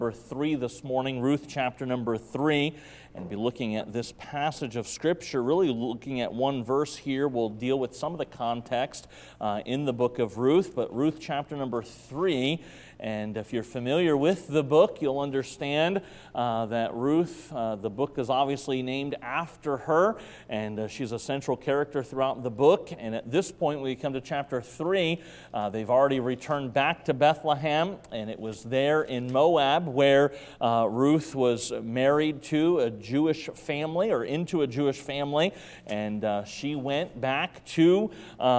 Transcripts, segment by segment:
Number 3 this morning, Ruth chapter number 3, and be looking at this passage of Scripture, really looking at one verse here. We'll deal with some of the context in the book of Ruth, but Ruth chapter number 3, and if you're familiar with the book, you'll understand that Ruth, the book is obviously named after her, and she's a central character throughout the book, and at this point, when we come to chapter 3, they've already returned back to Bethlehem, and it was there in Moab where Ruth was married to a Jewish family, or into a Jewish family, and she went back to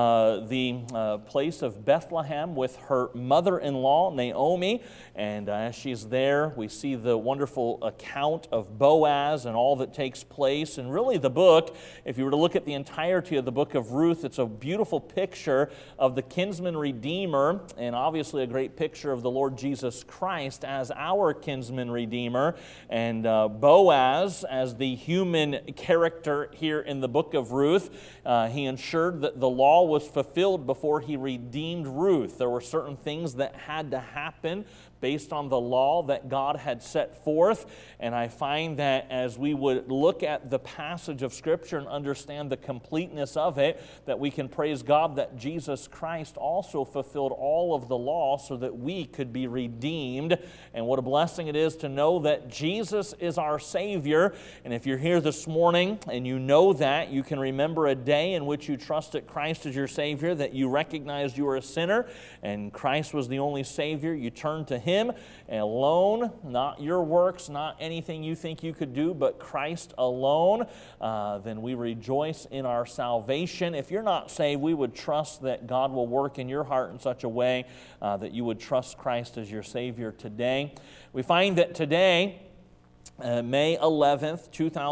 the place of Bethlehem with her mother-in-law, Naomi, and as she's there, we see the wonderful account of Boaz and all that takes place, and really the book, if you were to look at the entirety of the book of Ruth, it's a beautiful picture of the kinsman redeemer, and obviously a great picture of the Lord Jesus Christ as our kinsman redeemer, and Boaz as the human character here in the book of Ruth. He ensured that the law was fulfilled before he redeemed Ruth. There were certain things that had to happen based on the law that God had set forth, and I find that as we would look at the passage of Scripture and understand the completeness of it, that we can praise God that Jesus Christ also fulfilled all of the law so that we could be redeemed, and what a blessing it is to know that Jesus is our Savior. And if you're here this morning and you know that, you can remember a day in which you trusted Christ as your Savior, that you recognized you were a sinner and Christ was the only Savior. You turned to Him alone, not your works, not anything you think you could do, but Christ alone. Then we rejoice in our salvation. If you're not saved, we would trust that God will work in your heart in such a way that you would trust Christ as your Savior today. We find that today, May 11th,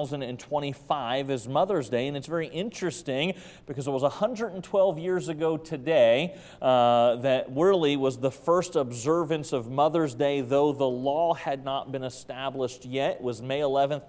2025 is Mother's Day, and it's very interesting because it was 112 years ago today that really was the first observance of Mother's Day, though the law had not been established yet. It was May 11th,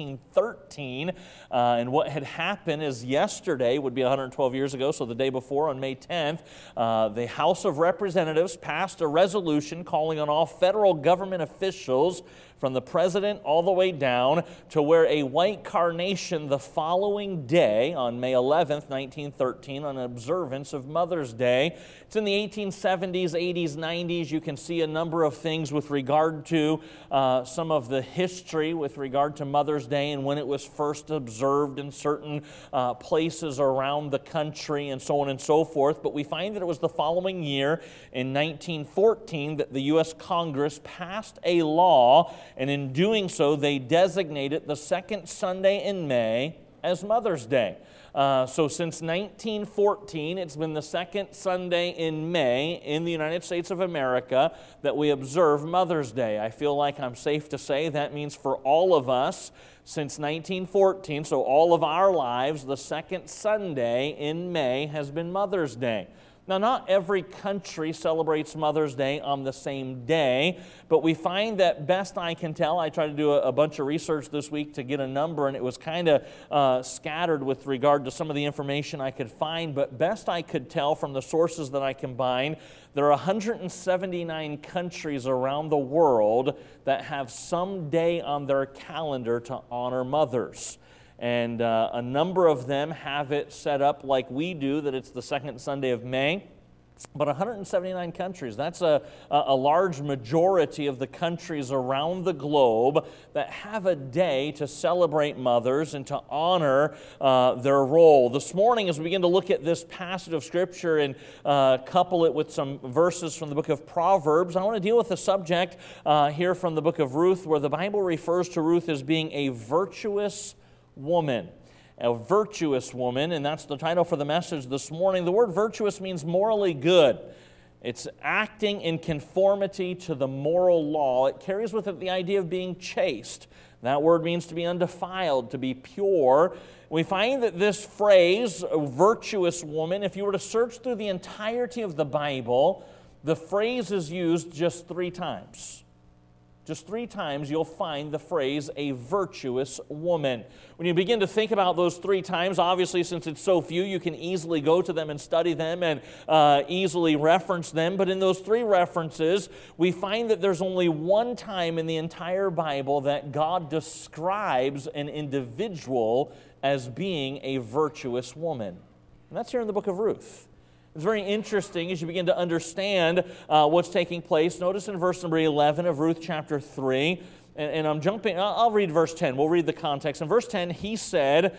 1913, and what had happened is yesterday would be 112 years ago, so the day before on May 10th, the House of Representatives passed a resolution calling on all federal government officials from the president all the way down to wear a white carnation the following day on May 11th, 1913, on observance of Mother's Day. It's in the 1870s, 80s, 90s. You can see a number of things with regard to some of the history with regard to Mother's Day and when it was first observed in certain places around the country and so on and so forth. But we find that it was the following year, in 1914, that the U.S. Congress passed a law, and in doing so, they designated the second Sunday in May as Mother's Day. So since 1914, it's been the second Sunday in May in the United States of America that we observe Mother's Day. I feel like I'm safe to say that means for all of us, since 1914, so all of our lives, the second Sunday in May has been Mother's Day. Now, not every country celebrates Mother's Day on the same day, but we find that best I can tell, I tried to do a bunch of research this week to get a number, and it was kind of scattered with regard to some of the information I could find, but best I could tell from the sources that I combined, there are 179 countries around the world that have some day on their calendar to honor mothers. And a number of them have it set up like we do, that it's the second Sunday of May. But 179 countries, that's a large majority of the countries around the globe that have a day to celebrate mothers and to honor their role. This morning, as we begin to look at this passage of Scripture and couple it with some verses from the book of Proverbs, I want to deal with a subject here from the book of Ruth, where the Bible refers to Ruth as being a virtuous woman. A virtuous woman, and that's the title for the message this morning. The word virtuous means morally good. It's acting in conformity to the moral law. It carries with it the idea of being chaste. That word means to be undefiled, to be pure. We find that this phrase, a virtuous woman, if you were to search through the entirety of the Bible, the phrase is used just 3 times. Just 3 times you'll find the phrase, a virtuous woman. When you begin to think about those 3 times, obviously since it's so few, you can easily go to them and study them and easily reference them. But in those 3 references, we find that there's only one time in the entire Bible that God describes an individual as being a virtuous woman. And that's here in the book of Ruth. It's very interesting as you begin to understand what's taking place. Notice in verse number 11 of Ruth chapter 3, and I'm jumping, I'll read verse 10. We'll read the context. In verse 10, he said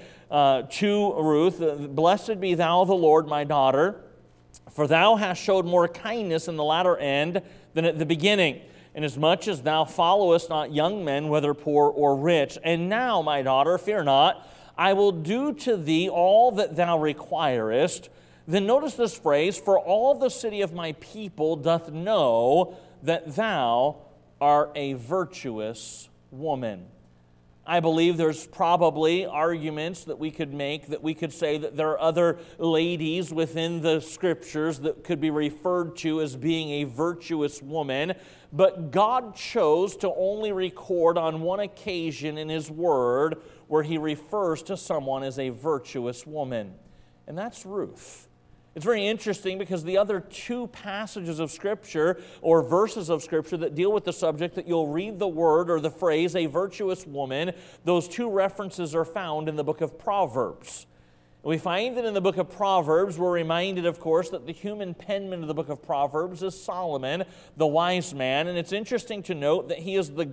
to Ruth, "Blessed be thou the Lord, my daughter, for thou hast showed more kindness in the latter end than at the beginning, inasmuch as thou followest not young men, whether poor or rich. And now, my daughter, fear not, I will do to thee all that thou requirest." Then notice this phrase, "For all the city of my people doth know that thou art a virtuous woman." I believe there's probably arguments that we could make, that we could say that there are other ladies within the Scriptures that could be referred to as being a virtuous woman, but God chose to only record on one occasion in His Word where He refers to someone as a virtuous woman, and that's Ruth. It's very interesting because the other 2 passages of Scripture or verses of Scripture that deal with the subject that you'll read the word or the phrase, a virtuous woman, those 2 references are found in the book of Proverbs. We find that in the book of Proverbs, we're reminded, of course, that the human penman of the book of Proverbs is Solomon, the wise man, and it's interesting to note that he is the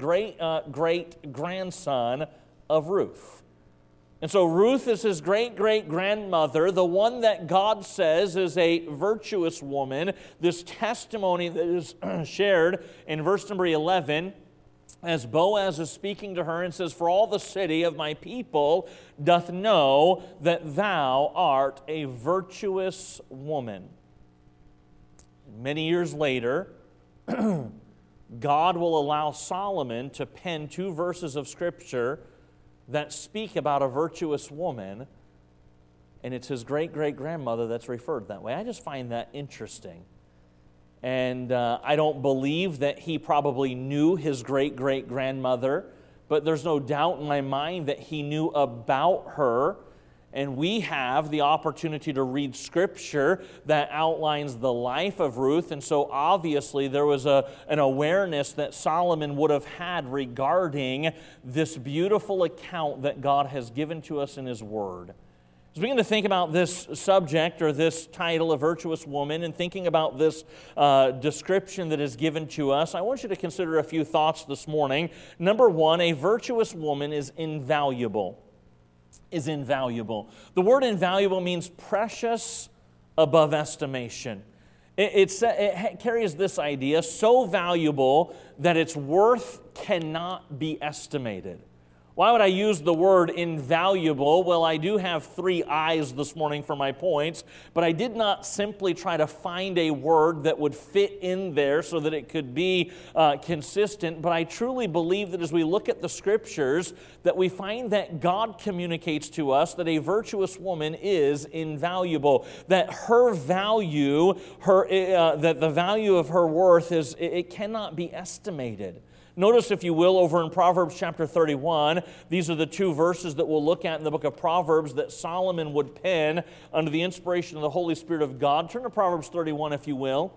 great-great-grandson of Ruth. And so Ruth is his great-great-grandmother, the one that God says is a virtuous woman. This testimony that is shared in verse number 11, as Boaz is speaking to her and says, "For all the city of my people doth know that thou art a virtuous woman." Many years later, God will allow Solomon to pen 2 verses of Scripture that speak about a virtuous woman, and it's his great-great-grandmother that's referred that way. I just find that interesting. And I don't believe that he probably knew his great-great-grandmother, but there's no doubt in my mind that he knew about her. And we have the opportunity to read Scripture that outlines the life of Ruth. And so obviously there was an awareness that Solomon would have had regarding this beautiful account that God has given to us in His Word. As we begin to think about this subject or this title, a virtuous woman, and thinking about this description that is given to us, I want you to consider a few thoughts this morning. Number 1, a virtuous woman is invaluable. The word invaluable means precious above estimation. It carries this idea, so valuable that its worth cannot be estimated. Why would I use the word invaluable? Well, I do have 3 eyes this morning for my points, but I did not simply try to find a word that would fit in there so that it could be consistent, but I truly believe that as we look at the Scriptures, that we find that God communicates to us that a virtuous woman is invaluable, that her value, that the value of her worth it cannot be estimated. Notice, if you will, over in Proverbs chapter 31, these are the 2 verses that we'll look at in the book of Proverbs that Solomon would pen under the inspiration of the Holy Spirit of God. Turn to Proverbs 31, if you will.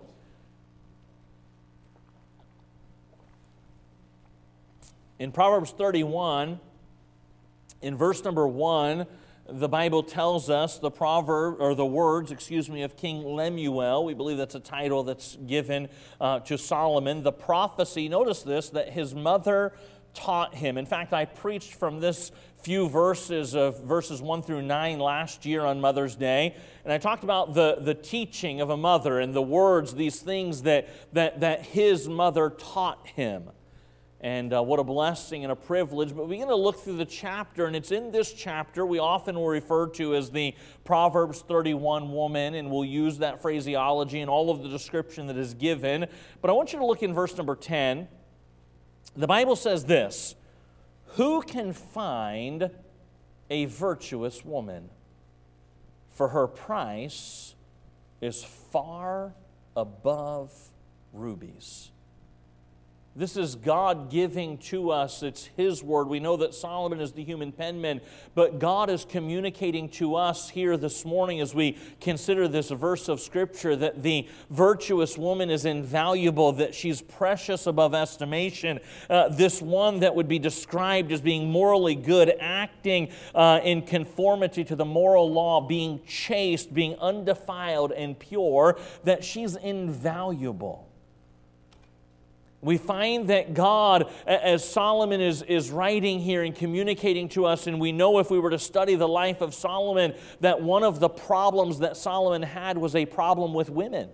In Proverbs 31, in verse number 1, the Bible tells us the words of King Lemuel. We believe that's a title that's given to Solomon. The prophecy, notice this, that his mother taught him. In fact, I preached from this few verses of verses 1 through 9 last year on Mother's Day, and I talked about the teaching of a mother and the words, these things that his mother taught him. And what a blessing and a privilege. But we begin to look through the chapter, and it's in this chapter we often will refer to as the Proverbs 31 woman, and we'll use that phraseology in all of the description that is given. But I want you to look in verse number 10. The Bible says this, "Who can find a virtuous woman? For her price is far above rubies." This is God giving to us. It's His word. We know that Solomon is the human penman, but God is communicating to us here this morning as we consider this verse of Scripture that the virtuous woman is invaluable, that she's precious above estimation. This one that would be described as being morally good, acting in conformity to the moral law, being chaste, being undefiled and pure, that she's invaluable. We find that God, as Solomon is writing here and communicating to us, and we know if we were to study the life of Solomon, that one of the problems that Solomon had was a problem with women.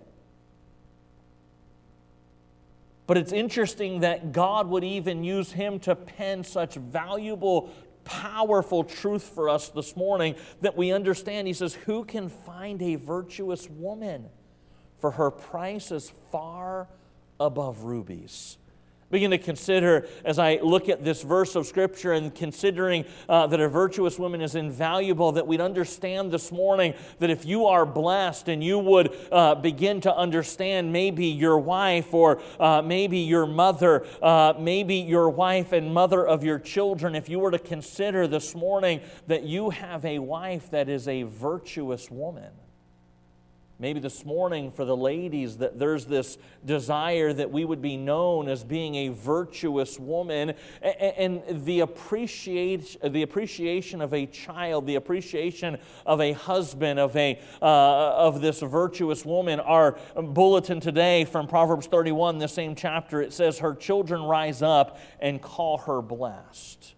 But it's interesting that God would even use him to pen such valuable, powerful truth for us this morning that we understand. He says, "Who can find a virtuous woman? For her price is far above rubies." Begin to consider, as I look at this verse of Scripture and considering that a virtuous woman is invaluable, that we'd understand this morning that if you are blessed and you would begin to understand maybe your wife or maybe your mother, maybe your wife and mother of your children, if you were to consider this morning that you have a wife that is a virtuous woman. Maybe this morning for the ladies that there's this desire that we would be known as being a virtuous woman, and the appreciation of a child, the appreciation of a husband, of this virtuous woman. Our bulletin today from Proverbs 31, the same chapter, it says, "Her children rise up and call her blessed."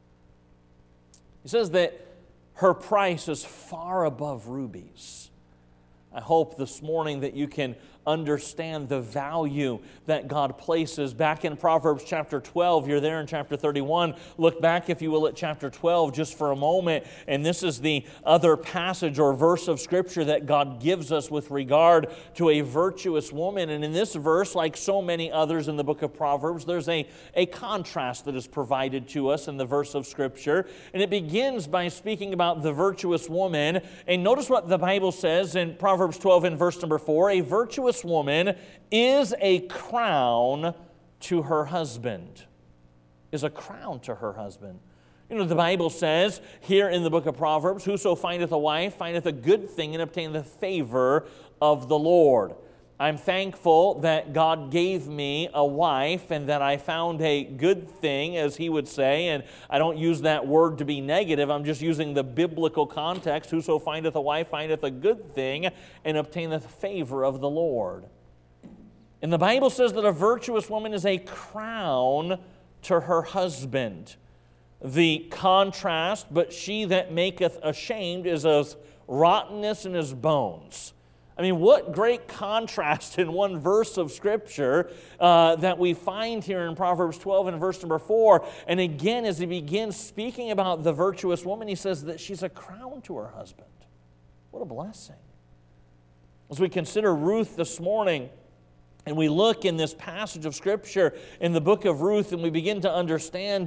He says that her price is far above rubies. I hope this morning that you can understand the value that God places. Back in Proverbs chapter 12, you're there in chapter 31. Look back, if you will, at chapter 12 just for a moment. And this is the other passage or verse of Scripture that God gives us with regard to a virtuous woman. And in this verse, like so many others in the book of Proverbs, there's a contrast that is provided to us in the verse of Scripture. And it begins by speaking about the virtuous woman. And notice what the Bible says in Proverbs 12 in verse number 4. A virtuous woman is a crown to her husband. Is a crown to her husband. You know, the Bible says here in the book of Proverbs, "Whoso findeth a wife findeth a good thing and obtaineth the favor of the Lord." I'm thankful that God gave me a wife and that I found a good thing, as he would say, and I don't use that word to be negative. I'm just using the biblical context. "Whoso findeth a wife findeth a good thing and obtaineth favor of the Lord." And the Bible says that a virtuous woman is a crown to her husband. The contrast, "But she that maketh ashamed is as rottenness in his bones." I mean, what great contrast in one verse of Scripture that we find here in Proverbs 12 and verse number 4. And again, as he begins speaking about the virtuous woman, he says that she's a crown to her husband. What a blessing. As we consider Ruth this morning, and we look in this passage of Scripture in the book of Ruth, and we begin to understand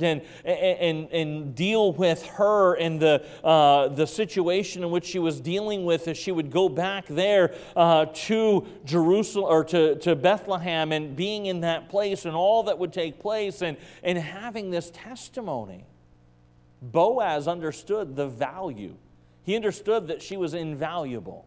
and deal with her and the situation in which she was dealing with as she would go back there to Jerusalem or to Bethlehem, and being in that place and all that would take place and having this testimony. Boaz understood the value. He understood that she was invaluable.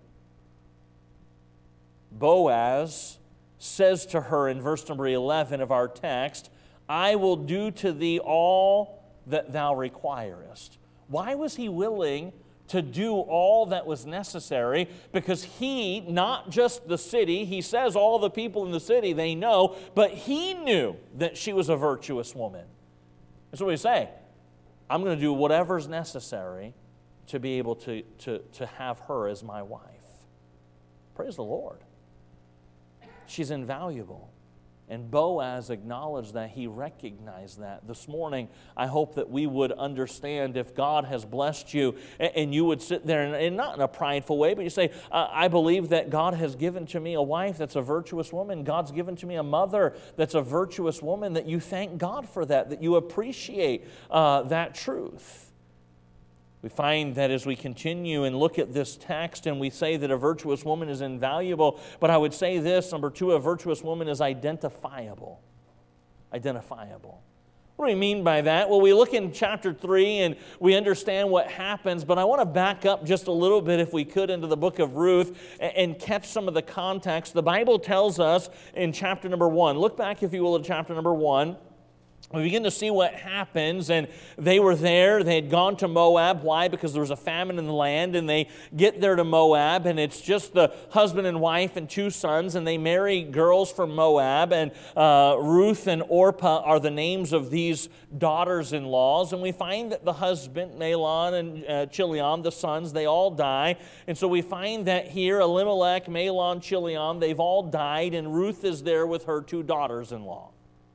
Boaz says to her in verse number 11 of our text, "I will do to thee all that thou requirest." Why was he willing to do all that was necessary? Because he, not just the city, he says all the people in the city, they know, but he knew that she was a virtuous woman. That's what we say. I'm going to do whatever's necessary to be able to have her as my wife. Praise the Lord. She's invaluable. And Boaz acknowledged that. He recognized that. This morning, I hope that we would understand, if God has blessed you and you would sit there, and not in a prideful way, but you say, I believe that God has given to me a wife that's a virtuous woman. God's given to me a mother that's a virtuous woman, that you thank God for that you appreciate that truth. We find that as we continue and look at this text and we say that a virtuous woman is invaluable, but I would say this, number two, a virtuous woman is identifiable. identifiable. What do we mean by that? Well, we look in chapter 3 and we understand what happens, but I want to back up just a little bit, if we could, into the book of Ruth and catch some of the context. The Bible tells us in chapter number 1, look back, if you will, at chapter number 1. We begin to see what happens, and they were there. They had gone to Moab. Why? Because there was a famine in the land, and they get there to Moab, and it's just the husband and wife and 2 sons, and they marry girls from Moab, and Ruth and Orpah are the names of these daughters-in-laws, and we find that the husband, Mahlon and Chilion, the sons, they all die, and so we find that here, Elimelech, Mahlon, Chilion, they've all died, and Ruth is there with her 2 daughters-in-law.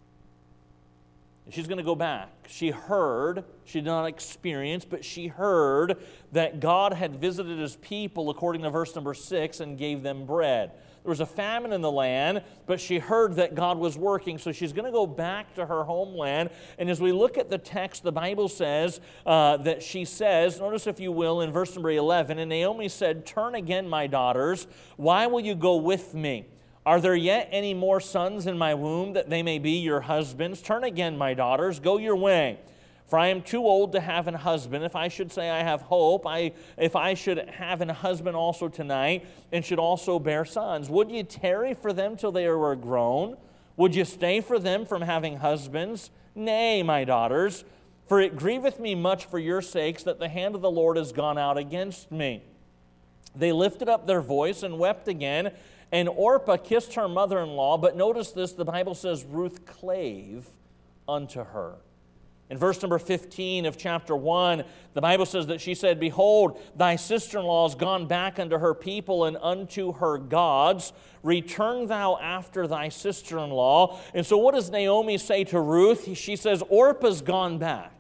She's going to go back. She heard, she did not experience, but she heard that God had visited His people, according to verse number 6, and gave them bread. There was a famine in the land, but she heard that God was working, so she's going to go back to her homeland. And as we look at the text, the Bible says that she says, notice if you will, in verse number 11, and Naomi said, "Turn again, my daughters, why will you go with me? Are there yet any more sons in my womb, that they may be your husbands? Turn again, my daughters, go your way. For I am too old to have an husband. If I should say I have hope, if I should have an husband also tonight, and should also bear sons, would ye tarry for them till they were grown? Would ye stay for them from having husbands? Nay, my daughters, for it grieveth me much for your sakes that the hand of the Lord is gone out against me." They lifted up their voice and wept again, and Orpah kissed her mother-in-law, but notice this, the Bible says Ruth clave unto her. In verse number 15 of chapter 1, the Bible says that she said, "Behold, thy sister-in-law is gone back unto her people and unto her gods. Return thou after thy sister-in-law." And so what does Naomi say to Ruth? She says, Orpah's gone back.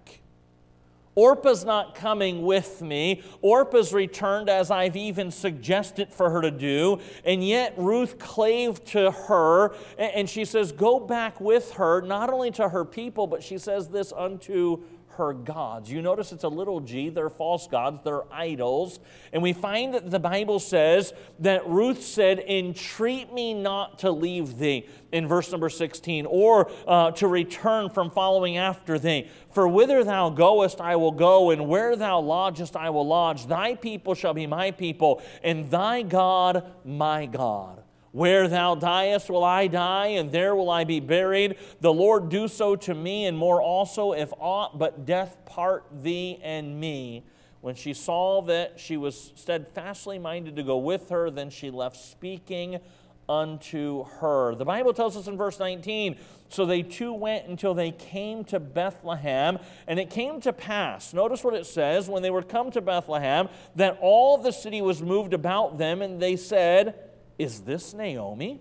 Orpah's not coming with me. Orpah's returned as I've even suggested for her to do. And yet Ruth clave to her, and she says, go back with her, not only to her people, but she says this, unto her gods. You notice it's a little g. They're false gods. They're idols. And we find that the Bible says that Ruth said, "Entreat me not to leave thee," in verse number 16, or to return from following after thee. "For whither thou goest I will go, and where thou lodgest I will lodge. Thy people shall be my people, and thy God my God. Where thou diest will I die, and there will I be buried. The Lord do so to me, and more also, if aught but death part thee and me." When she saw that she was steadfastly minded to go with her, then she left speaking unto her. The Bible tells us in verse 19, "So they two went until they came to Bethlehem, and it came to pass," notice what it says, "when they were come to Bethlehem, that all the city was moved about them, and they said, Is this Naomi?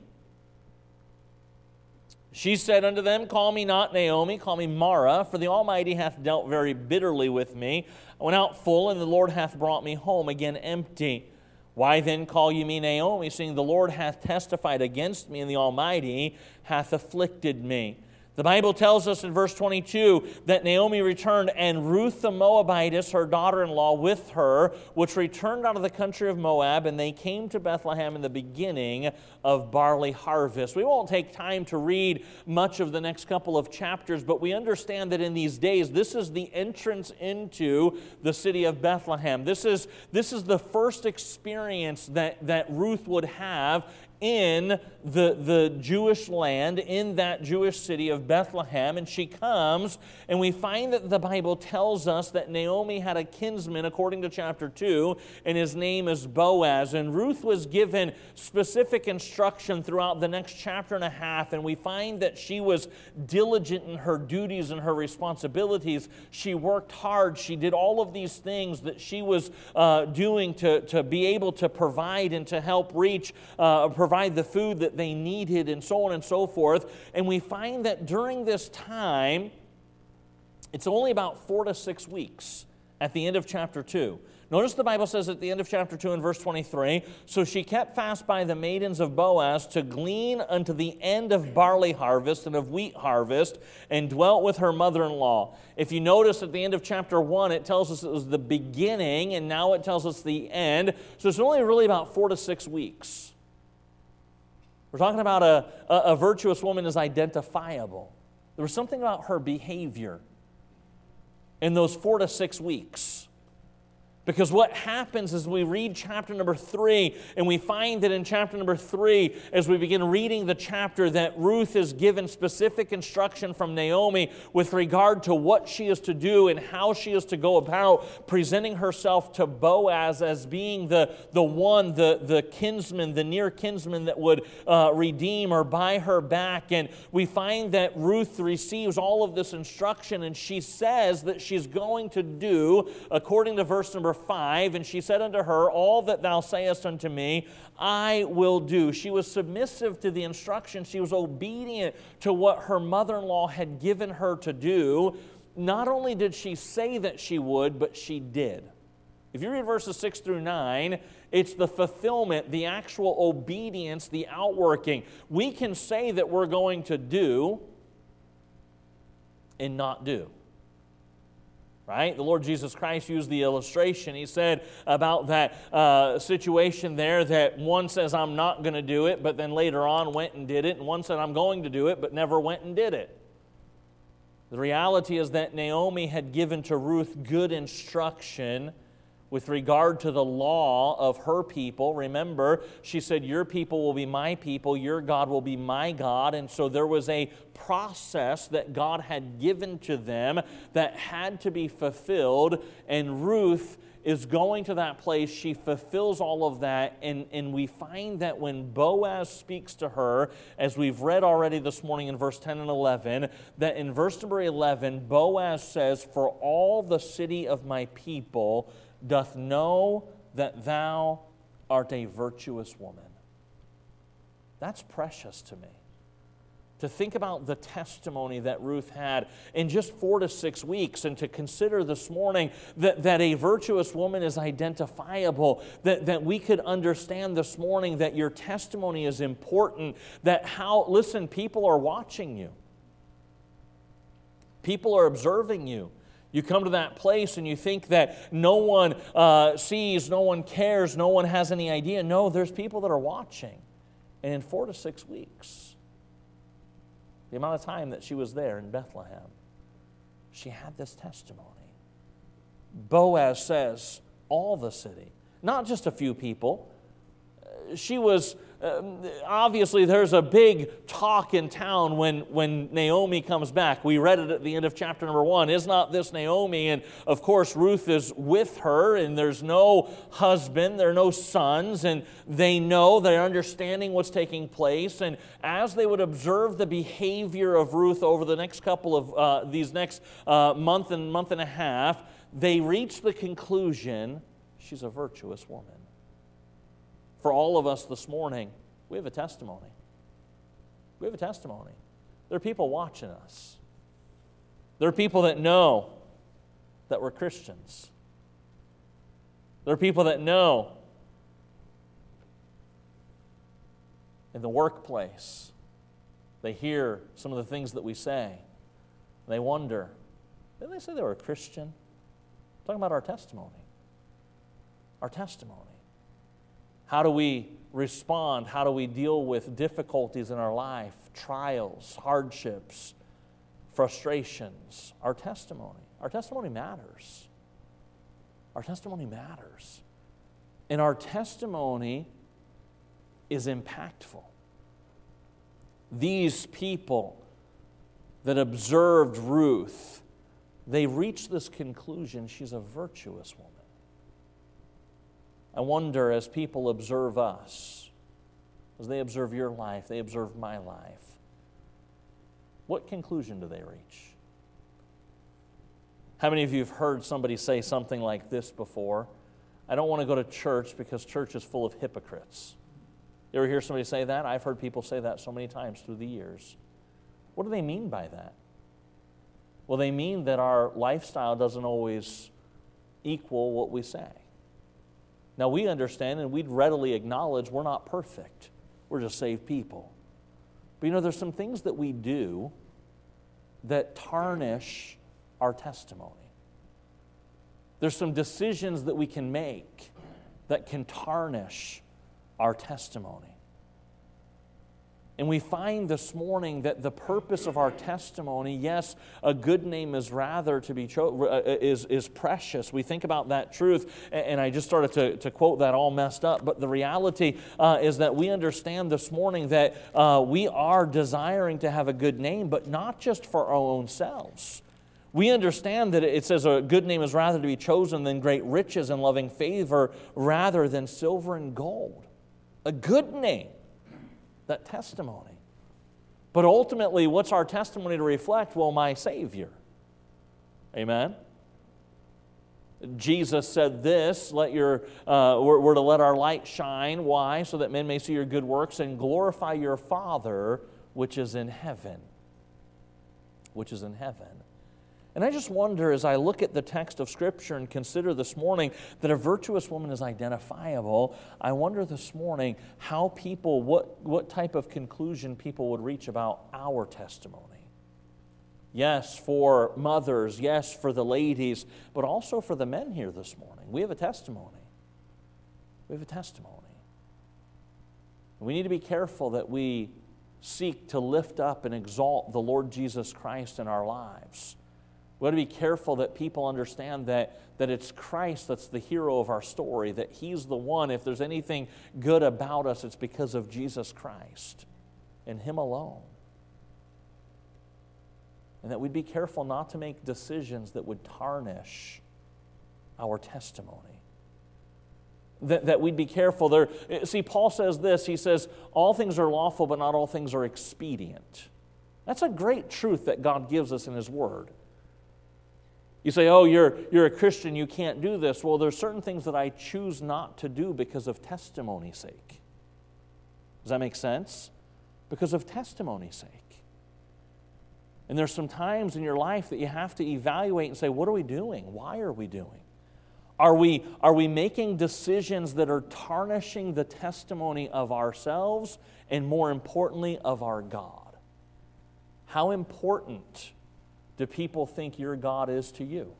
She said unto them, Call me not Naomi, call me Mara, for the Almighty hath dealt very bitterly with me. I went out full, and the Lord hath brought me home again empty. Why then call ye me Naomi, seeing the Lord hath testified against me, and the Almighty hath afflicted me?" The Bible tells us in verse 22 that Naomi returned, and Ruth the Moabitess, her daughter-in-law, with her, which returned out of the country of Moab, and they came to Bethlehem in the beginning of barley harvest. We won't take time to read much of the next couple of chapters, but we understand that in these days, this is the entrance into the city of Bethlehem. This is the first experience that Ruth would have in the Jewish land, in that Jewish city of Bethlehem. And she comes, and we find that the Bible tells us that Naomi had a kinsman, according to chapter 2, and his name is Boaz. And Ruth was given specific instruction throughout the next chapter and a half, and we find that she was diligent in her duties and her responsibilities. She worked hard. She did all of these things that she was doing to be able to provide and to help provide the food that they needed, and so on and so forth. And we find that during this time, it's only about 4 to 6 weeks at the end of chapter 2. Notice the Bible says at the end of chapter 2 in verse 23, "So she kept fast by the maidens of Boaz to glean unto the end of barley harvest and of wheat harvest, and dwelt with her mother-in-law." If you notice at the end of chapter 1, it tells us it was the beginning, and now it tells us the end. So it's only really about 4 to 6 weeks. We're talking about a virtuous woman is identifiable. There was something about her behavior in those 4 to 6 weeks. Because what happens is we read chapter number 3, and we find that in chapter number 3, as we begin reading the chapter, that Ruth is given specific instruction from Naomi with regard to what she is to do and how she is to go about presenting herself to Boaz as being the one, the kinsman, the near kinsman that would redeem or buy her back. And we find that Ruth receives all of this instruction, and she says that she's going to do, according to verse number 5, and she said unto her, all that thou sayest unto me, I will do. She was submissive to the instruction. She was obedient to what her mother-in-law had given her to do. Not only did she say that she would, but she did. If you read verses 6 through 9, it's the fulfillment, the actual obedience, the outworking. We can say that we're going to do and not do. Right? The Lord Jesus Christ used the illustration. He said about that situation there that one says, I'm not going to do it, but then later on went and did it. And one said, I'm going to do it, but never went and did it. The reality is that Naomi had given to Ruth good instruction with regard to the law of her people. Remember, she said, your people will be my people, your God will be my God. And so there was a process that God had given to them that had to be fulfilled. And Ruth is going to that place. She fulfills all of that. And we find that when Boaz speaks to her, as we've read already this morning in verse 10 and 11, that in verse number 11, Boaz says, for all the city of my people doth know that thou art a virtuous woman. That's precious to me. To think about the testimony that Ruth had in just 4 to 6 weeks, and to consider this morning that a virtuous woman is identifiable, that we could understand this morning that your testimony is important, listen, people are watching you. People are observing you. You come to that place and you think that no one sees, no one cares, no one has any idea. No, there's people that are watching. And in 4 to 6 weeks, the amount of time that she was there in Bethlehem, she had this testimony. Boaz says, all the city, not just a few people. She was, obviously there's a big talk in town when Naomi comes back. We read it at the end of chapter number 1. Is not this Naomi? And of course Ruth is with her, and there's no husband, there are no sons, and they know, they're understanding what's taking place. And as they would observe the behavior of Ruth over the next couple of, these next month and a half, they reach the conclusion, she's a virtuous woman. For all of us this morning, we have a testimony. We have a testimony. There are people watching us. There are people that know that we're Christians. There are people that know in the workplace, they hear some of the things that we say. They wonder, didn't they say they were a Christian? I'm talking about our testimony. Our testimony. How do we respond? How do we deal with difficulties in our life, trials, hardships, frustrations? Our testimony. Our testimony matters. Our testimony matters. And our testimony is impactful. These people that observed Ruth, they reached this conclusion, she's a virtuous woman. I wonder, as people observe us, as they observe your life, they observe my life, what conclusion do they reach? How many of you have heard somebody say something like this before? I don't want to go to church because church is full of hypocrites. You ever hear somebody say that? I've heard people say that so many times through the years. What do they mean by that? Well, they mean that our lifestyle doesn't always equal what we say. Now, we understand and we'd readily acknowledge we're not perfect. We're just saved people. But there's some things that we do that tarnish our testimony. There's some decisions that we can make that can tarnish our testimony. And we find this morning that the purpose of our testimony, yes, a good name is rather to be is precious. We think about that truth, and I just started to quote that all messed up. But the reality is that we understand this morning that we are desiring to have a good name, but not just for our own selves. We understand that it says a good name is rather to be chosen than great riches and loving favor rather than silver and gold. A good name. That testimony. But ultimately, what's our testimony to reflect? Well, my Savior. Amen? Jesus said this, we're to let our light shine. Why? So that men may see your good works and glorify your Father which is in heaven. Which is in heaven. And I just wonder, as I look at the text of Scripture and consider this morning that a virtuous woman is identifiable, I wonder this morning how people, what type of conclusion people would reach about our testimony. Yes, for mothers, yes, for the ladies, but also for the men here this morning. We have a testimony. We have a testimony. We need to be careful that we seek to lift up and exalt the Lord Jesus Christ in our lives. We ought to be careful that people understand that it's Christ that's the hero of our story, that He's the one. If there's anything good about us, it's because of Jesus Christ and Him alone. And that we'd be careful not to make decisions that would tarnish our testimony. That we'd be careful there. See, Paul says this, he says, all things are lawful, but not all things are expedient. That's a great truth that God gives us in His Word. You say, oh, you're a Christian, you can't do this. Well, there's certain things that I choose not to do because of testimony's sake. Does that make sense? Because of testimony's sake. And there's some times in your life that you have to evaluate and say, what are we doing? Why are we doing? Are we making decisions that are tarnishing the testimony of ourselves and, more importantly, of our God? How important do people think your God is to you?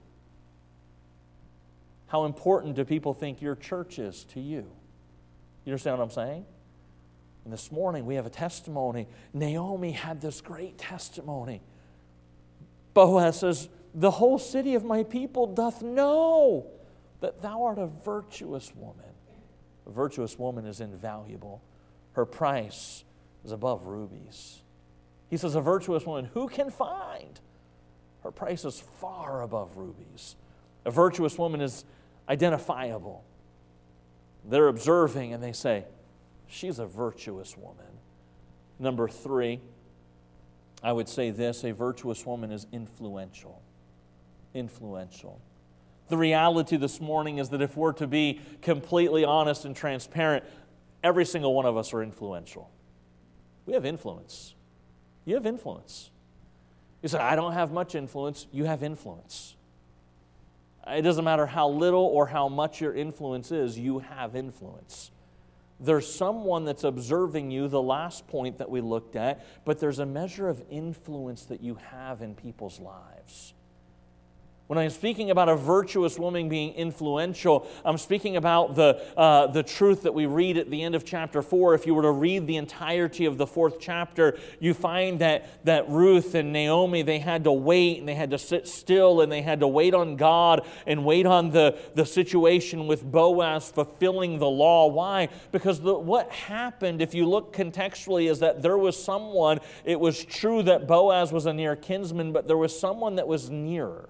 How important do people think your church is to you? You understand what I'm saying? And this morning we have a testimony. Naomi had this great testimony. Boaz says, the whole city of my people doth know that thou art a virtuous woman. A virtuous woman is invaluable. Her price is above rubies. He says, a virtuous woman, who can find? Her price is far above rubies. A virtuous woman is identifiable. They're observing and they say, she's a virtuous woman. Number 3, I would say this, a virtuous woman is influential. Influential. The reality this morning is that if we're to be completely honest and transparent, every single one of us are influential. We have influence. You have influence. You say, I don't have much influence. You have influence. It doesn't matter how little or how much your influence is, you have influence. There's someone that's observing you, the last point that we looked at, but there's a measure of influence that you have in people's lives. When I'm speaking about a virtuous woman being influential, I'm speaking about the truth that we read at the end of chapter 4. If you were to read the entirety of the 4th chapter, you find that Ruth and Naomi, they had to wait and they had to sit still and they had to wait on God and wait on the situation with Boaz fulfilling the law. Why? Because what happened, if you look contextually, is that there was someone, it was true that Boaz was a near kinsman, but there was someone that was nearer.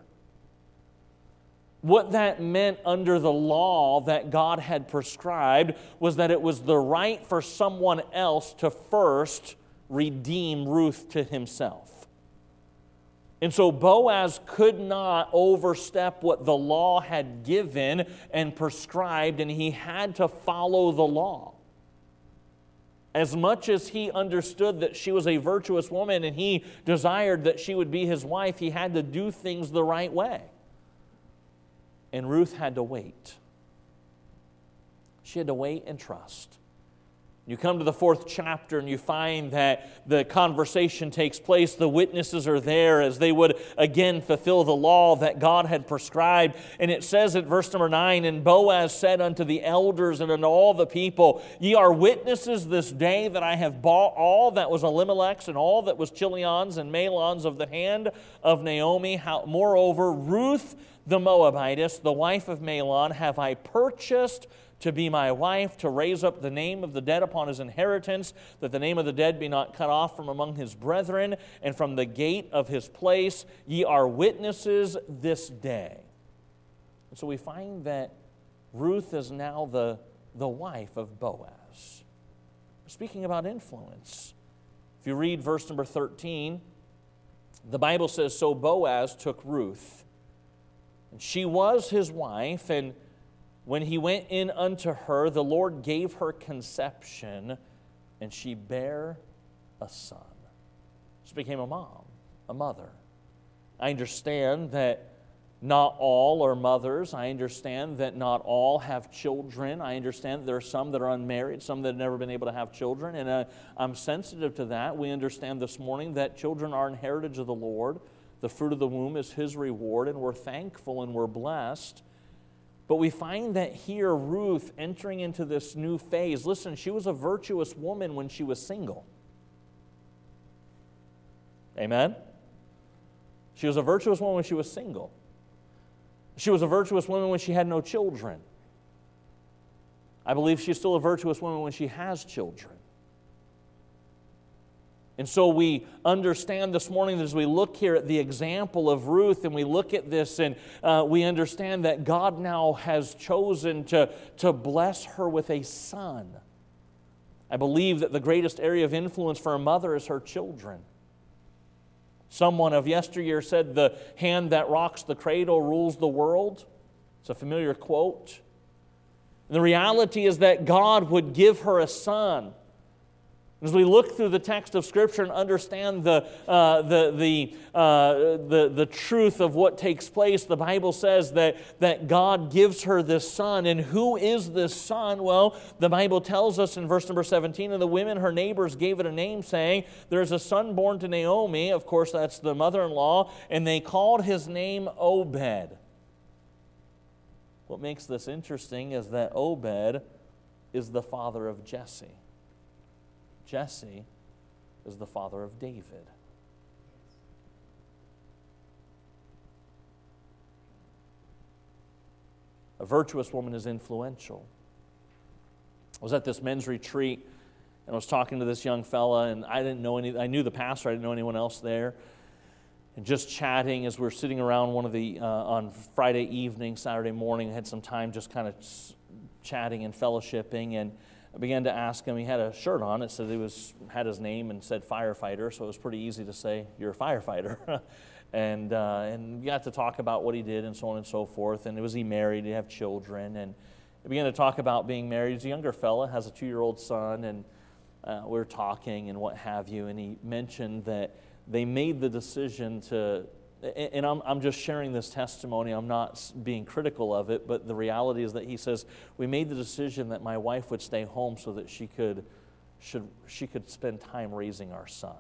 What that meant under the law that God had prescribed was that it was the right for someone else to first redeem Ruth to himself. And so Boaz could not overstep what the law had given and prescribed, and he had to follow the law. As much as he understood that she was a virtuous woman and he desired that she would be his wife, he had to do things the right way. And Ruth had to wait. She had to wait and trust. You come to the 4th chapter and you find that the conversation takes place. The witnesses are there as they would again fulfill the law that God had prescribed. And it says at verse number 9, "And Boaz said unto the elders and unto all the people, Ye are witnesses this day that I have bought all that was Elimelech's and all that was Chilion's and Mahlon's of the hand of Naomi. Moreover, Ruth the Moabitess, the wife of Mahlon, have I purchased to be my wife, to raise up the name of the dead upon his inheritance, that the name of the dead be not cut off from among his brethren, and from the gate of his place. Ye are witnesses this day." And so we find that Ruth is now the wife of Boaz. Speaking about influence, if you read verse number 13, the Bible says, "So Boaz took Ruth, and she was his wife, and when he went in unto her, the Lord gave her conception, and she bare a son." She became a mom, a mother. I understand that not all are mothers. I understand that not all have children. I understand that there are some that are unmarried, some that have never been able to have children, and I'm sensitive to that. We understand this morning that children are an heritage of the Lord. The fruit of the womb is His reward, and we're thankful and we're blessed. But we find that here, Ruth entering into this new phase. Listen, she was a virtuous woman when she was single. Amen? She was a virtuous woman when she was single. She was a virtuous woman when she had no children. I believe she's still a virtuous woman when she has children. And so we understand this morning that as we look here at the example of Ruth and we look at this and we understand that God now has chosen to bless her with a son. I believe that the greatest area of influence for a mother is her children. Someone of yesteryear said, "The hand that rocks the cradle rules the world." It's a familiar quote. And the reality is that God would give her a son. As we look through the text of Scripture and understand the truth of what takes place, the Bible says that God gives her this son. And who is this son? Well, the Bible tells us in verse number 17, "And the women, her neighbors, gave it a name, saying, There is a son born to Naomi." Of course, that's the mother-in-law. "And they called his name Obed." What makes this interesting is that Obed is the father of Jesse. Jesse is the father of David. A virtuous woman is influential. I was at this men's retreat and I was talking to this young fella, and I knew the pastor, I didn't know anyone else there. And just chatting as we were sitting around one of the on Friday evening, Saturday morning, I had some time just kind of chatting and fellowshipping, and I began to ask him. He had a shirt on. It said had his name and said firefighter, so it was pretty easy to say, "You're a firefighter." and we got to talk about what he did and so on and so forth. And was he married? Did he have children? And we began to talk about being married. He's a younger fella, has a 2-year-old son, and we were talking and what have you. And he mentioned that they made the decision to. And I'm just sharing this testimony. I'm not being critical of it, but the reality is that he says, "We made the decision that my wife would stay home so that she could spend time raising our son.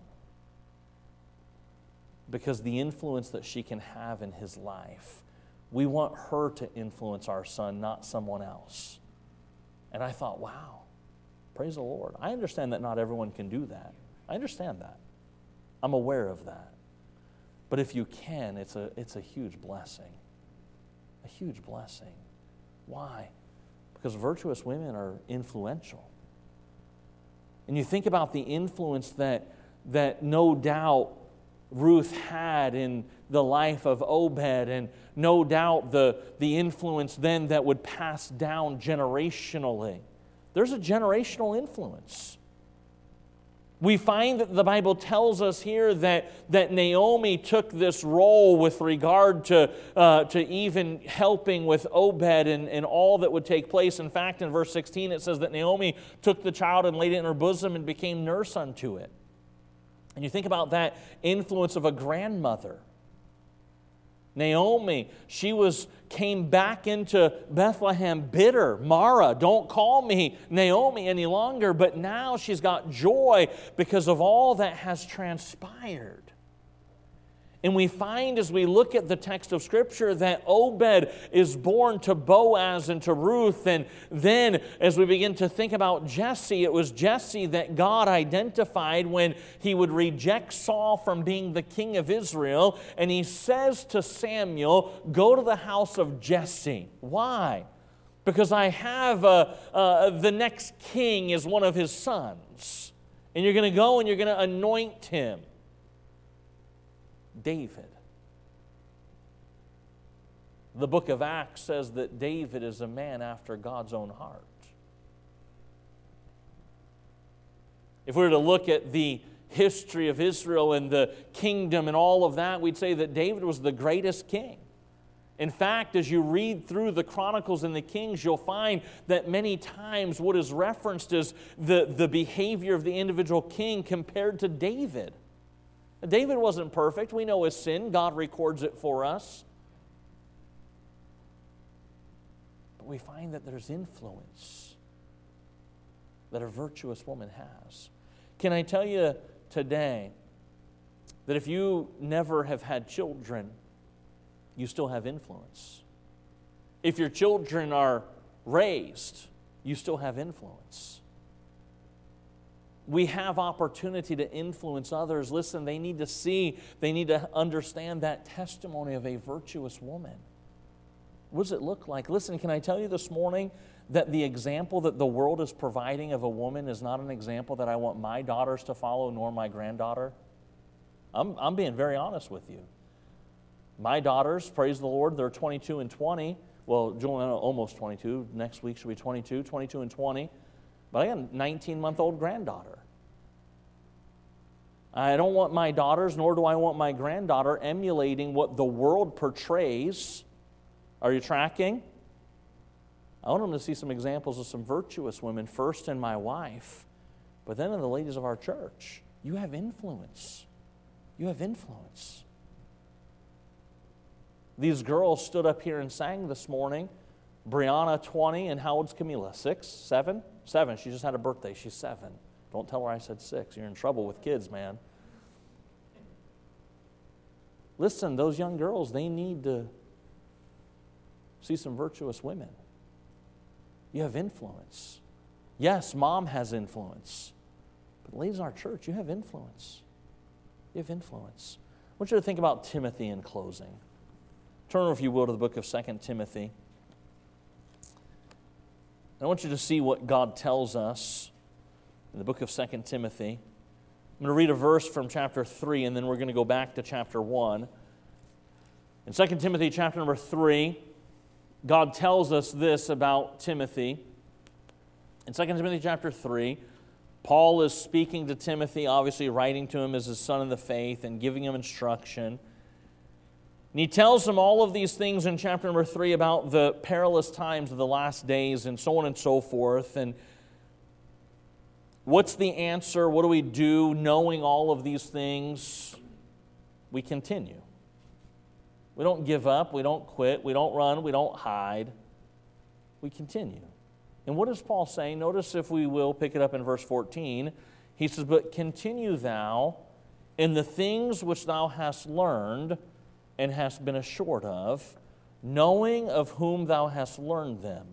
Because the influence that she can have in his life, we want her to influence our son, not someone else." And I thought, wow, praise the Lord. I understand that not everyone can do that. I understand that. I'm aware of that. But if you can, it's a huge blessing. A huge blessing. Why? Because virtuous women are influential. And you think about the influence that no doubt Ruth had in the life of Obed, and no doubt the influence then that would pass down generationally. There's a generational influence. We find that the Bible tells us here that Naomi took this role with regard to even helping with Obed and all that would take place. In fact, in verse 16 it says that Naomi took the child and laid it in her bosom and became nurse unto it. And you think about that influence of a grandmother. Naomi, came back into Bethlehem bitter. Mara, don't call me Naomi any longer. But now she's got joy because of all that has transpired. And we find as we look at the text of Scripture that Obed is born to Boaz and to Ruth. And then as we begin to think about Jesse, it was Jesse that God identified when he would reject Saul from being the king of Israel. And he says to Samuel, go to the house of Jesse. Why? Because I have the next king is one of his sons. And you're going to go and you're going to anoint him. David. The book of Acts says that David is a man after God's own heart. If we were to look at the history of Israel and the kingdom and all of that, we'd say that David was the greatest king. In fact, as you read through the Chronicles and the Kings, you'll find that many times what is referenced is the behavior of the individual king compared to David. David wasn't perfect. We know his sin. God records it for us. But we find that there's influence that a virtuous woman has. Can I tell you today that if you never have had children, you still have influence? If your children are raised, you still have influence. We have opportunity to influence others. Listen, they need to understand that testimony of a virtuous woman. What does it look like? Listen, can I tell you this morning that the example that the world is providing of a woman is not an example that I want my daughters to follow, nor my granddaughter? I'm being very honest with you. My daughters, praise the Lord, they're 22 and 20. Well, Juliana almost 22. Next week she'll be 22 and 20. But I got a 19-month-old granddaughter. I don't want my daughters, nor do I want my granddaughter emulating what the world portrays. Are you tracking? I want them to see some examples of some virtuous women, first in my wife, but then in the ladies of our church. You have influence. You have influence. These girls stood up here and sang this morning. Brianna, 20, and how old's Camila? 6? 7? 7. She just had a birthday. She's 7. Don't tell her I said 6. You're in trouble with kids, man. Listen, those young girls, they need to see some virtuous women. You have influence. Yes, mom has influence. But ladies in our church, you have influence. You have influence. I want you to think about Timothy in closing. Turn, if you will, to the book of 2 Timothy. I want you to see what God tells us in the book of 2 Timothy. I'm going to read a verse from chapter 3, and then we're going to go back to chapter 1. In 2 Timothy chapter number 3, God tells us this about Timothy. In 2 Timothy chapter 3, Paul is speaking to Timothy, obviously writing to him as his son in the faith and giving him instruction. And he tells them all of these things in chapter number 3 about the perilous times of the last days and so on and so forth. And what's the answer? What do we do knowing all of these things? We continue. We don't give up. We don't quit. We don't run. We don't hide. We continue. And what does Paul say? Notice, if we will, pick it up in verse 14. He says, "But continue thou in the things which thou hast learned and hast been assured of, knowing of whom thou hast learned them."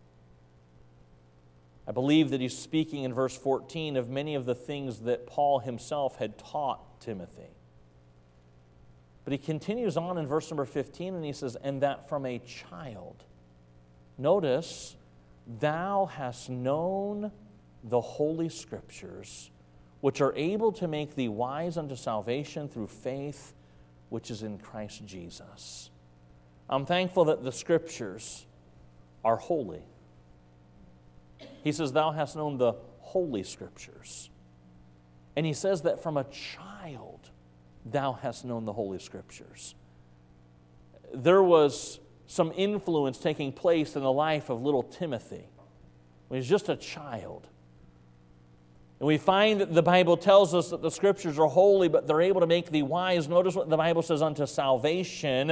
I believe that he's speaking in verse 14 of many of the things that Paul himself had taught Timothy. But he continues on in verse number 15, and he says, "And that from a child." Notice, "thou hast known the Holy Scriptures, which are able to make thee wise unto salvation through faith which is in Christ Jesus." I'm thankful that the Scriptures are holy. He says, "Thou hast known the Holy Scriptures." And he says that from a child, thou hast known the Holy Scriptures. There was some influence taking place in the life of little Timothy when he was just a child. And we find that the Bible tells us that the Scriptures are holy, but they're able to make thee wise. Notice what the Bible says, unto salvation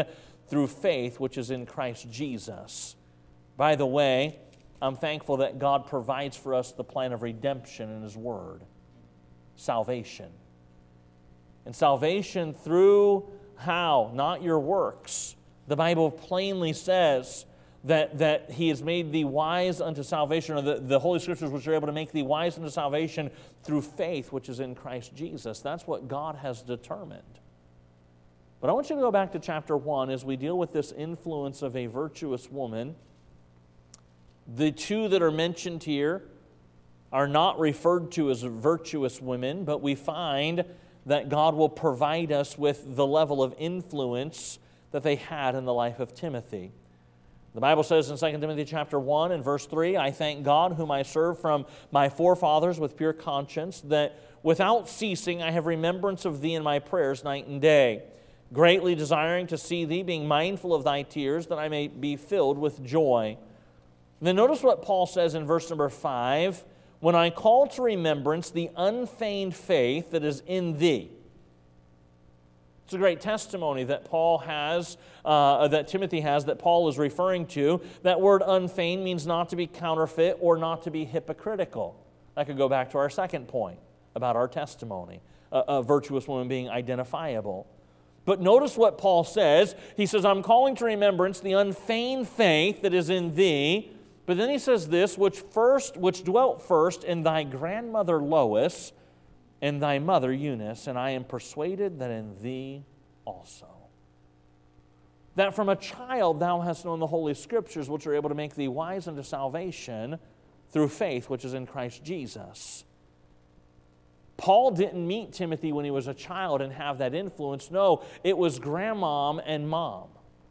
through faith which is in Christ Jesus. By the way, I'm thankful that God provides for us the plan of redemption in His Word. Salvation. And salvation through how? Not your works. The Bible plainly says that He has made thee wise unto salvation, or the Holy Scriptures which are able to make thee wise unto salvation through faith which is in Christ Jesus. That's what God has determined. But I want you to go back to chapter 1 as we deal with this influence of a virtuous woman. The two that are mentioned here are not referred to as virtuous women, but we find that God will provide us with the level of influence that they had in the life of Timothy. The Bible says in 2 Timothy chapter 1 and verse 3, I thank God whom I serve from my forefathers with pure conscience, that without ceasing I have remembrance of thee in my prayers night and day, greatly desiring to see thee, being mindful of thy tears, that I may be filled with joy. And then notice what Paul says in verse number 5, when I call to remembrance the unfeigned faith that is in thee. It's a great testimony that Paul has, that Timothy has, that Paul is referring to. That word unfeigned means not to be counterfeit or not to be hypocritical. That could go back to our second point about our testimony, a virtuous woman being identifiable. But notice what Paul says. He says, I'm calling to remembrance the unfeigned faith that is in thee. But then he says this, which dwelt first in thy grandmother Lois and thy mother Eunice, and I am persuaded that in thee also. That from a child thou hast known the Holy Scriptures, which are able to make thee wise unto salvation through faith which is in Christ Jesus. Paul didn't meet Timothy when he was a child and have that influence. No, it was grandmom and mom.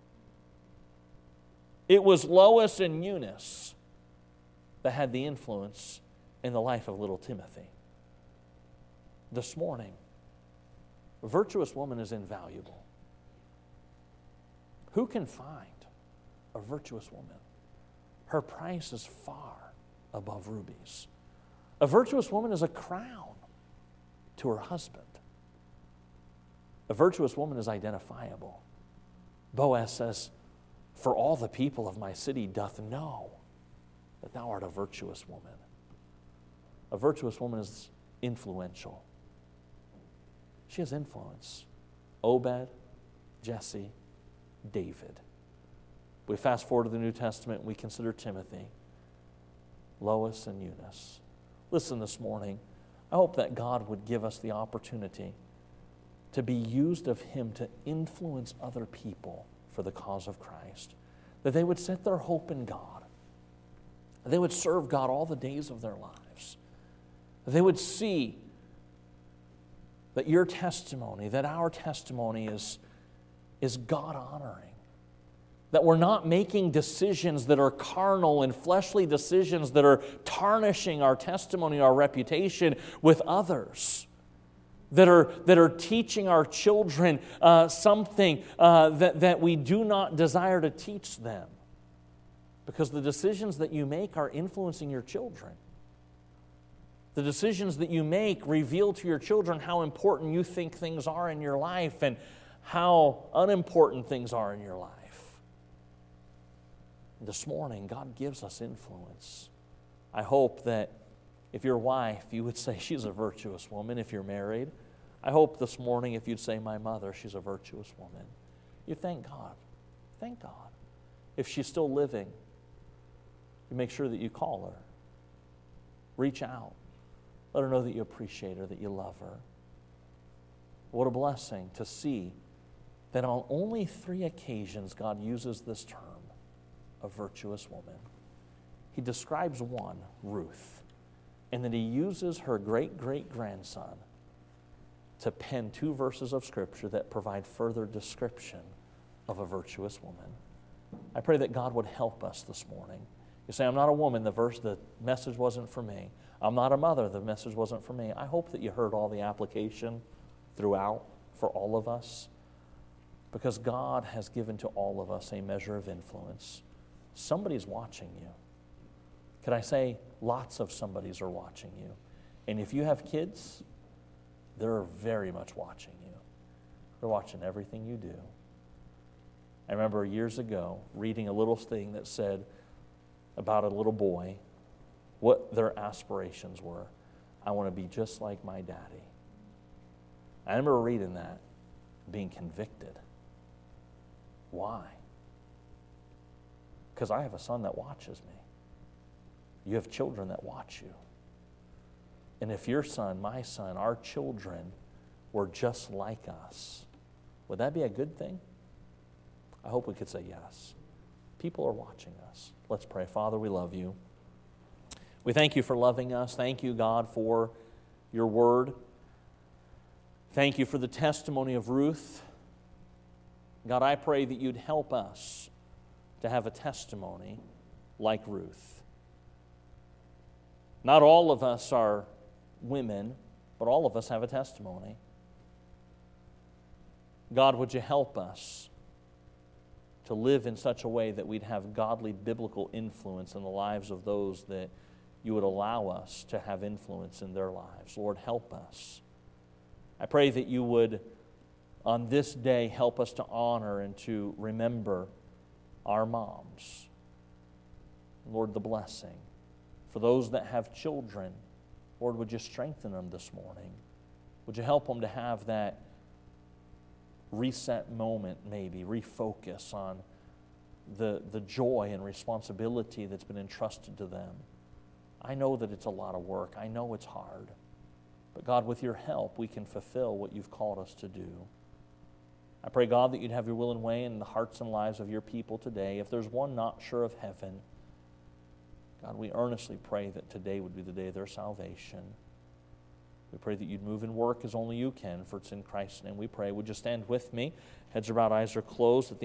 It was Lois and Eunice that had the influence in the life of little Timothy. This morning, a virtuous woman is invaluable. Who can find a virtuous woman? Her price is far above rubies. A virtuous woman is a crown to her husband. A virtuous woman is identifiable. Boaz says, for all the people of my city doth know that thou art a virtuous woman. A virtuous woman is influential. She has influence. Obed, Jesse, David. We fast forward to the New Testament and we consider Timothy, Lois, and Eunice. Listen this morning, I hope that God would give us the opportunity to be used of Him to influence other people for the cause of Christ. That they would set their hope in God. That they would serve God all the days of their lives. That they would see that your testimony, that our testimony is God-honoring. That we're not making decisions that are carnal and fleshly decisions that are tarnishing our testimony, our reputation with others. That are teaching our children something that we do not desire to teach them. Because the decisions that you make are influencing your children. The decisions that you make reveal to your children how important you think things are in your life and how unimportant things are in your life. This morning, God gives us influence. I hope that if your wife, you would say she's a virtuous woman. If you're married, I hope this morning if you'd say my mother, she's a virtuous woman. You thank God. Thank God. If she's still living, you make sure that you call her. Reach out. Let her know that you appreciate her, that you love her. What a blessing to see that on only 3 occasions God uses this term, a virtuous woman. He describes one, Ruth, and then he uses her great-great-grandson to pen 2 verses of Scripture that provide further description of a virtuous woman. I pray that God would help us this morning. You say, I'm not a woman, the message wasn't for me. I'm not a mother, the message wasn't for me. I hope that you heard all the application throughout for all of us, because God has given to all of us a measure of influence. Somebody's watching you. Could I say lots of somebodies are watching you? And if you have kids, they're very much watching you. They're watching everything you do. I remember years ago reading a little thing that said about a little boy what their aspirations were. I want to be just like my daddy. I remember reading that, being convicted. Why? Because I have a son that watches me. You have children that watch you. And if your son, my son, our children were just like us, would that be a good thing? I hope we could say yes. People are watching us. Let's pray. Father, we love you. We thank you for loving us. Thank you, God, for your word. Thank you for the testimony of Ruth. God, I pray that you'd help us to have a testimony like Ruth. Not all of us are women, but all of us have a testimony. God, would you help us to live in such a way that we'd have godly biblical influence in the lives of those that you would allow us to have influence in their lives. Lord, help us. I pray that you would, on this day, help us to honor and to remember our moms. Lord, the blessing. For those that have children, Lord, would you strengthen them this morning? Would you help them to have that reset moment, maybe, refocus on the joy and responsibility that's been entrusted to them? I know that it's a lot of work. I know it's hard. But God, with your help, we can fulfill what you've called us to do. I pray, God, that you'd have your will and way in the hearts and lives of your people today. If there's one not sure of heaven, God, we earnestly pray that today would be the day of their salvation. We pray that you'd move and work as only you can, for it's in Christ's name we pray. Would you stand with me? Heads are bowed, eyes are closed.